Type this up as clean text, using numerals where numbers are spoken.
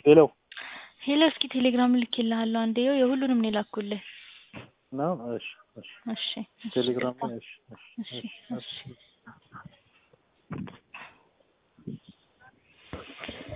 ሄሎ ሄሎ እስኪ ቴሌግራም ልኬልሃለሁ አንዴ የሁሉንም ነው ላኩልህ ነው እሺ እሺ ቴሌግራም ላይ እሺ እሺ እሺ